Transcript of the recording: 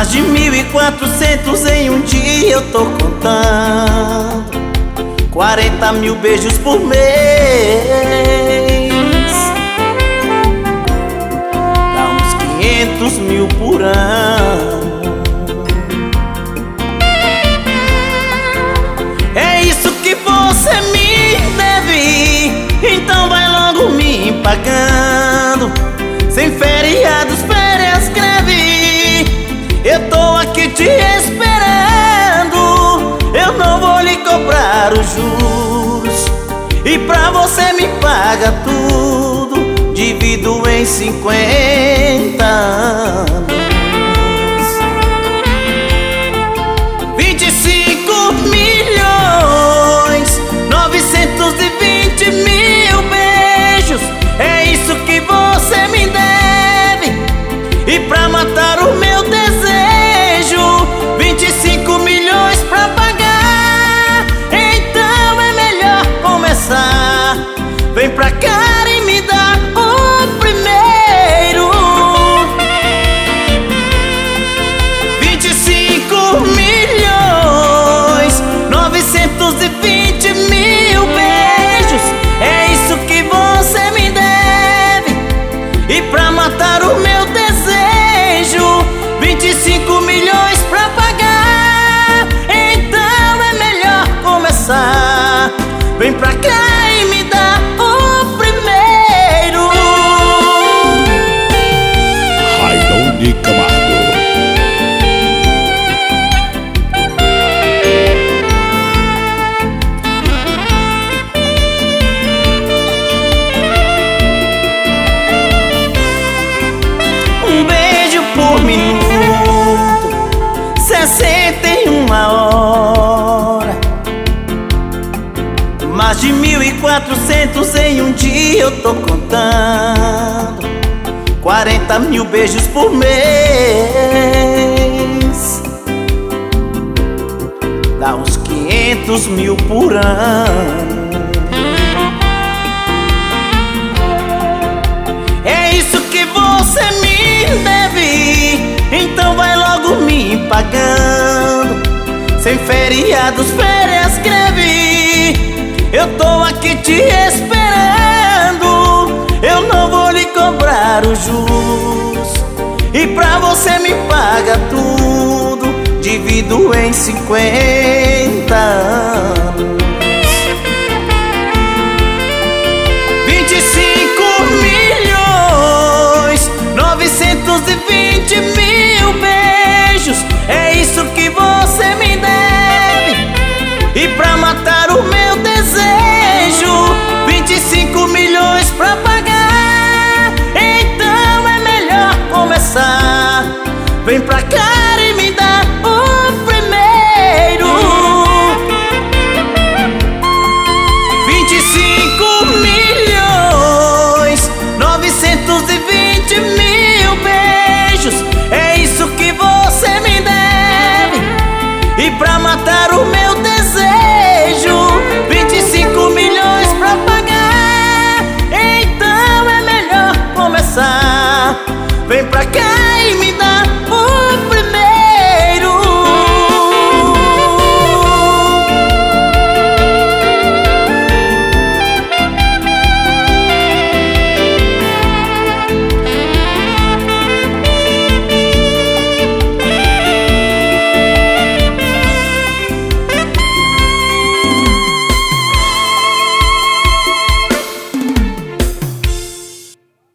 Mais de 1.400 em um dia eu tô contando. 40 mil beijos por mês, dá uns 500 mil por ano. É isso que você me deve, então vai logo me pagando. Sem feriados, férias, greve, eu tô aqui te esperando. Eu não vou lhe cobrar os juros, e pra você me paga tudo, divido em 50 anos. 25 milhões 920 mil beijos, é isso que você me deve. E pra matar o meu desejo, 25 milhões pra pagar. Então é melhor começar. Vem pra cá e me dá o primeiro. 25 milhões 920 mil beijos, é isso que você me deve. E pra matar o meu desejo, 25 milhões pra pagar. Então é melhor começar. Vem pra cá e me dá o primeiro. Raidão Camargo. Um beijo por minuto, 61 hora. Mais de 1.400 em um dia eu tô contando. 40 mil beijos por mês, dá uns 500 mil por ano. É isso que você me deve, então vai logo me pagando. Sem feriados, férias, greve, eu tô aqui te esperando. Eu não vou lhe cobrar os juros, e pra você me paga tudo, divido em 50 anos. 25 milhões 920 mil beijos, é isso que você me deve. E pra matar o meu desejo, 25 milhões pra pagar. Então é melhor começar. Vem pra cá e me dá o primeiro. 25 milhões 920 mil beijos, é isso que você me deve. E pra matar o meu desejo, 25 milhões pra pagar. Então é melhor começar. Vem pra cá